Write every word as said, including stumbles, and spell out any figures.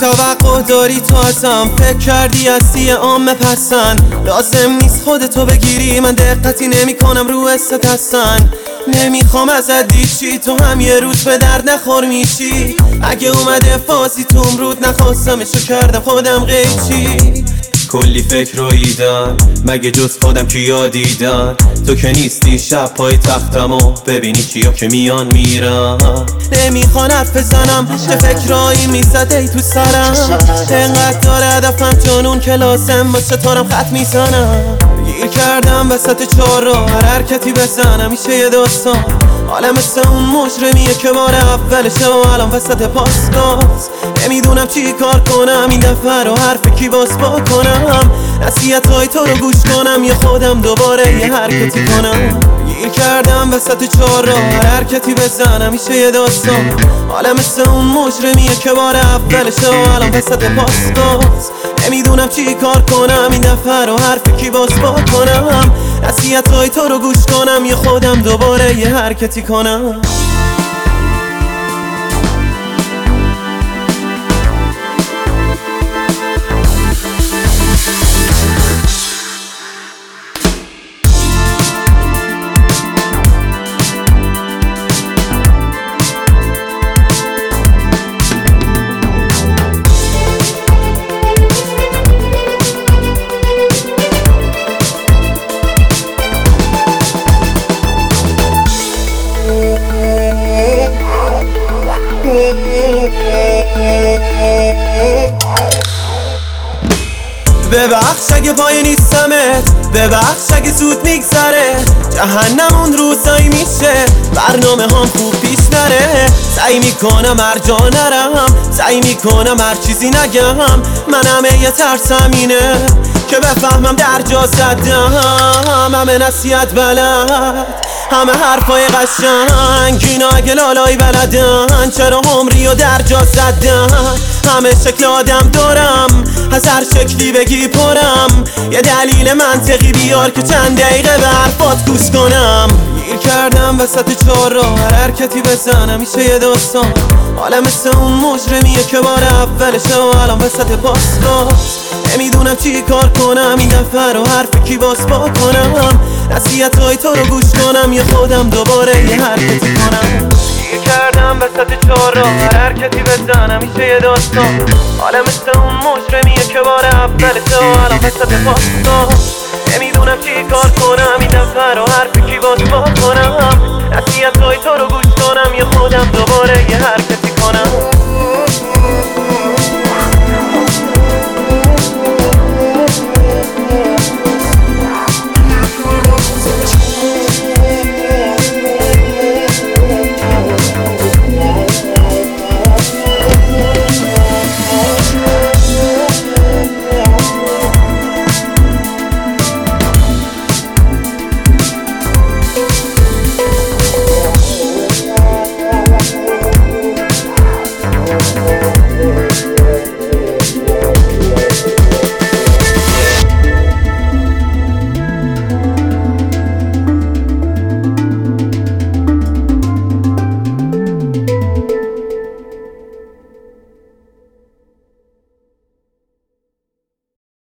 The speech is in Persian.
توقع داری تو ازم، فکر کردی هستی عام پسند. لازم نیست خودتو بگیری، من دقتی نمی کنم رو حست هستن. نمیخوام ازت دیشی، تو هم یه روز به درد نخور میشی. اگه اومده فازی تو امرود نخواستمشو کردم خودم قیچی. کلی فکر رو ایدن، مگه جز خودم کیا دیدن؟ تو که نیستی شب پای تختم و ببینی کیا که میان میرن. نمیخوان حرف بزنم چه فکرایی میزد ای تو سرم. انقدر داره هدفم جنون که لازم با ستارم خط میزنم. گیر کردم وسط چهار راه، هر حرکتی بزنم میشه یه داستان. حالا مثل اون مجرمیه که بار اولشه و الان وسط پاسگاز. نمیدونم چی کار کنم این دفعه رو، حرف کی باز با کنم. نصیحت های تو رو گوش کنم یا خودم دوباره یه حرکتی کنم. گیر کردم وسط چهار راه، هر حرکتی بزنم میشه یه داستان. حالا مثل اون مجرمیه که بار اولشه و الان وسط پاسگاز. نمیدونم چی کار کنم این دفعه رو، حرف کی باز با کنم. نصیحت های تو رو گوش کنم یا خودم دوباره یه حرکتی کنم. ببخش اگه پای نیستمت، ببخش اگه زود میگذره. جهنم اون روزایی میشه برنامه هم خوب پیش نره. سعی میکنم هر جا نرم، سعی میکنم هر چیزی نگم. من همه یه ترسم اینه که بفهمم در جا زدم. همه نصیحت بلد، همه حرفای قشنگ، اینا اگه لالایی بلدن چرا عمری و در جا زدن. همه شکل آدم دارم، از هر شکلی بگی پرم. یه دلیل منطقی بیار که چند دقیقه به حرفات گوش کنم. گیر کردم وسط چهار راه، هر حرکتی بزنم میشه یه داستان. حالا مثل اون مجرمیه که بار اولشه و الان وسط پاسگاز. نمیدونم چی کار کنم این دفعه رو، حرف کی باز با کنم. نصیحت های تو رو گوش کنم یا خودم دوباره یه حرکتی کنم. گیر کردم وسط چهار راه، هر حرکتی بزنم میشه یه داستان. حالا مثل اون مجرمیه که بار اولشه و الان وسط پاسگاز. نمیدونم چی کار